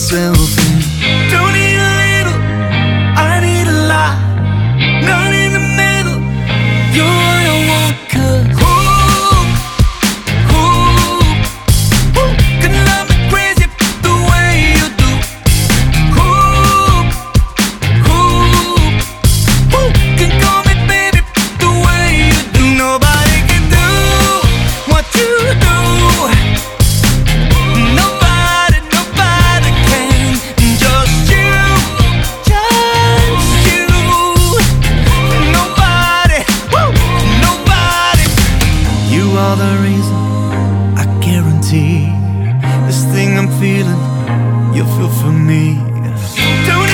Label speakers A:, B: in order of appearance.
A: myself in. Don't need a little, I need a lot. Not in the middle, you're what I want. 'Cause can love me crazy the way you do. Can call me baby the way you do. Nobody can do what you do. Nobody can. Just you. Nobody. You are the reason, I guarantee. This thing I'm feeling, you feel for me. Don't